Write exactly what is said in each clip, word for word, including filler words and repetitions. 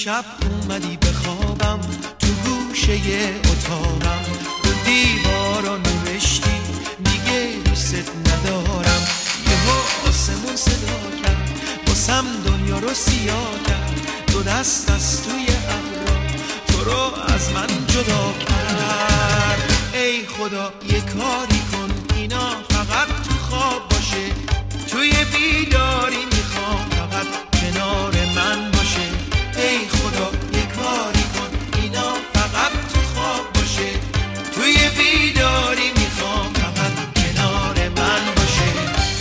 شب اومدی بخوابم تو گوشه اتاقم، رو دیوارا نوشتی دیگه دوست ندارم. یهو آسمون صدا کرد واسم دنیا رو سیاه کرد، دو دست از توی ابرا تو رو از من جدا کرد. ای خدا یه کاری کن اینا فقط تو خواب باشه، توی بیداری میخوام فقط کنار من باشه. ای خدا یه کاری کن اینا فقط تو خواب باشه، توی بیداری میخوام فقط کنار من باشه.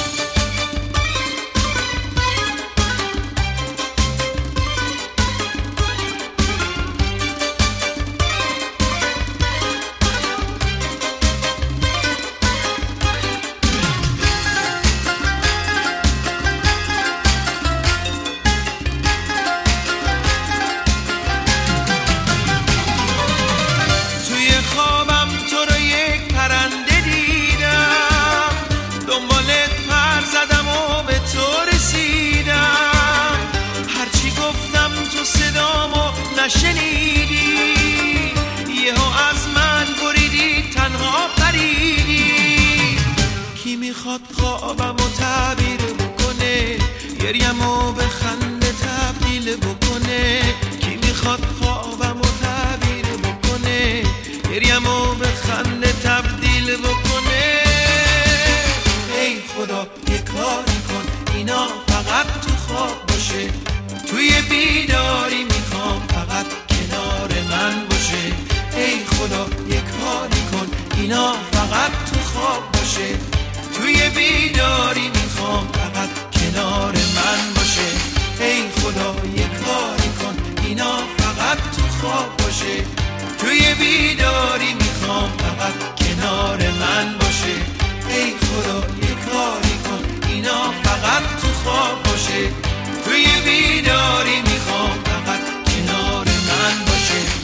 نشنیدی یهو از من بریدی تنها پریدی. کی میخواد خوابمو تعبیر بکنه، گریمو به خنده تبدیل بکنه. کی میخواد خوابمو تعبیر بکنه، گریمو به خنده تبدیل بکنه. ای خدا یه کاری کن اینا فقط تو خواب باشه، توی بیداری میخوام فقط کنار من باشه. ای خدا یه کاری کن اینا فقط تو خواب باشه، توی بیداری میخوام فقط کنار من باشه. ای خدا یه کاری کن اینا فقط تو خواب باشه، توی بیداری میخوام فقط کنار من باشه. ای خدا یه کاری کن اینا فقط تو خواب باشه، توی بیداری میخوام فقط کنار من باشه.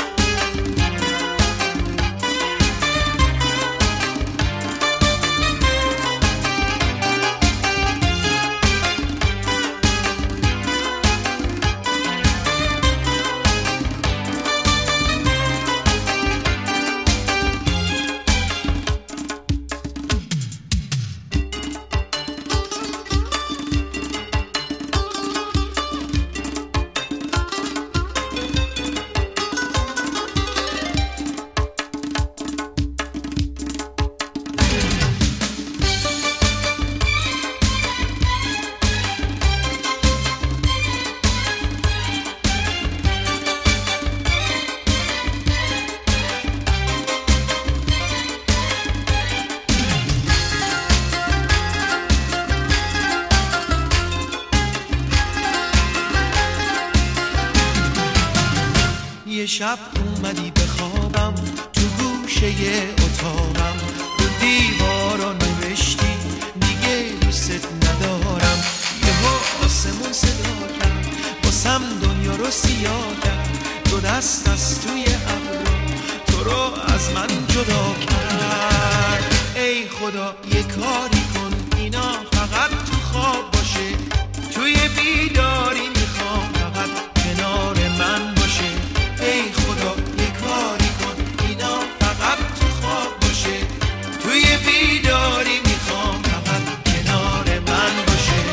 یه شب اومدی بخوابم تو گوشه اتاقم، رو دیوارا نوشتی دیگه دوست ندارم. یهو آسمون صدا کرد واسم دنیا رو سیاه کرد، دو دست از توی ابرا تو رو از من جدا کرد. ای خدا یه کاری کن اینا فقط تو خواب باشه، توی بیداری میخوام فقط کنار من باشه. ای خدا یه کاری کن اینا فقط تو خواب باشه، توی بیداری میخوام فقط کنار من باشه.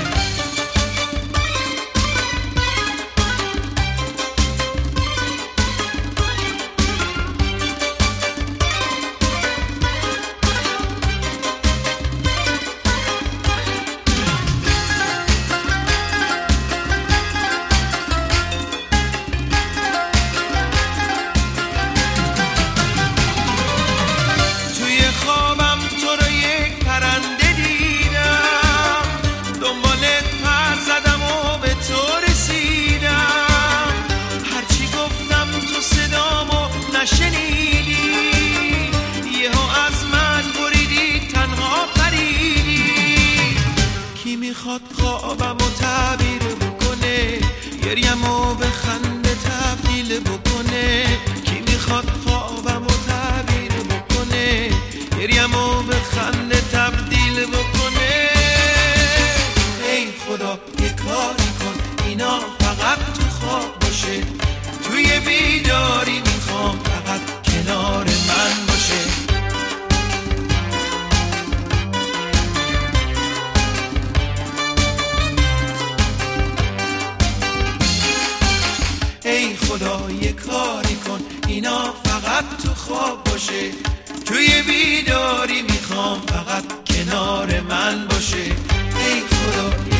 نشنیدی یهو از من بریدی تنها پریدی. کی میخواد خوابمو تعبیر بکنه، گریمو به خنده تبدیل بکنه. کی میخواد خوابمو تعبیر بکنه، گریمو به خنده تبدیل بکنه. ای خدا یه کاری کن اینا فقط تو خواب باشه، بیداری میخوام فقط کنار من باشه. ای خدا یه کاری کن اینا فقط تو خواب باشه، توی بیداری میخوام فقط کنار من باشه. ای خدا